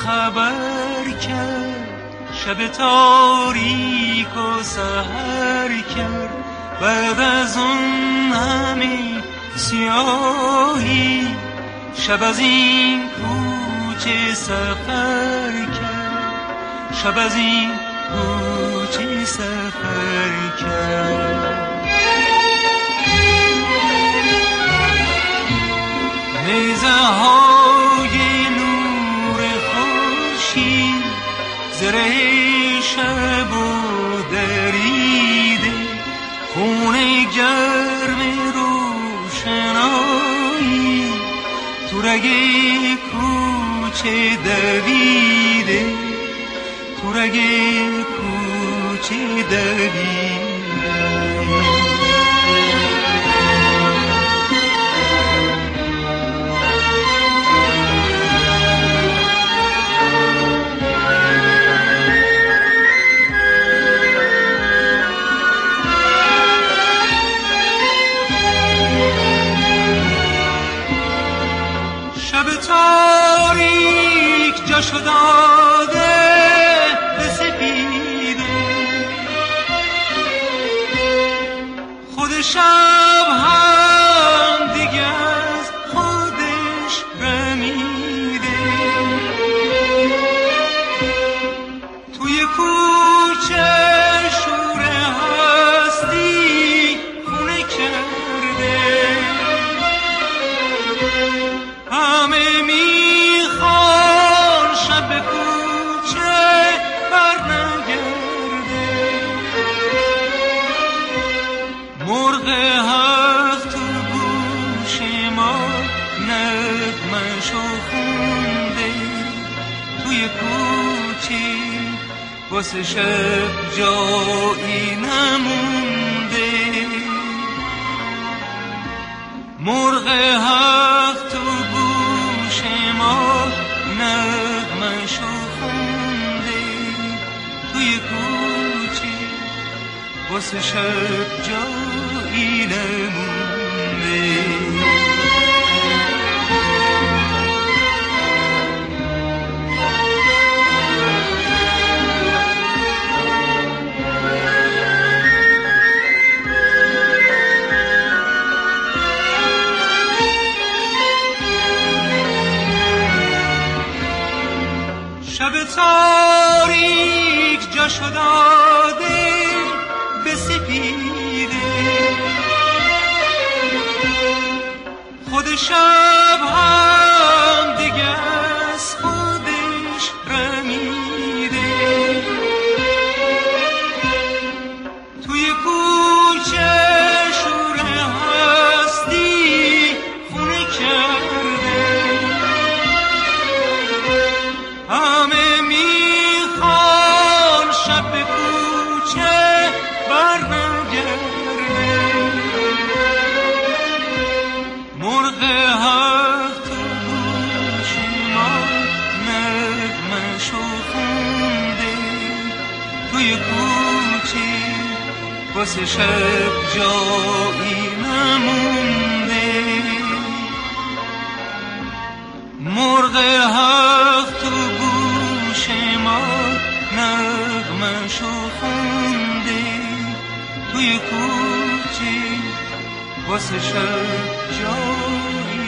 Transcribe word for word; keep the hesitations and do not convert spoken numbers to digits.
خبر کرد، شب تاریک و سحر کرد. بعد از اون همه سیاهی، شب از این کوچه سفر کرد، شب از این کوچه سفر کرد. نیزه های نور خورشید زره شب و دریده، خون گرم روشنایی تو رگ کوچه دویده، تو رگ کوچه دویده. تاریک جاشو داده به سپیده، خود شب هم دیگه از خودش رمیده. توی کوچه شور هستی خونه کرده، همه میخوان شب به کوچه بر نگرده. مرغ حق تو گوش ما نغمشو خونده، توی کوچه واسه شب جایی نمونده. مرغ حق تو گوش ما نغمشو خونده، توی کوچه واسه شب جایی نمونده. شب تاریک جاشو داده به سپیده، خود شب هم دیگه از خودش رمیده. توی کوچه شور هستی خونه کرده، همه میخوان شب به کوچه بر نگرده. مرغ حق تو گوش ما نغمشو خونده، توی کوچه واسه شب جایی نمونده. مرغ حق تو گوش ما نغمشو خونده، توی کوچه واسه شب جایی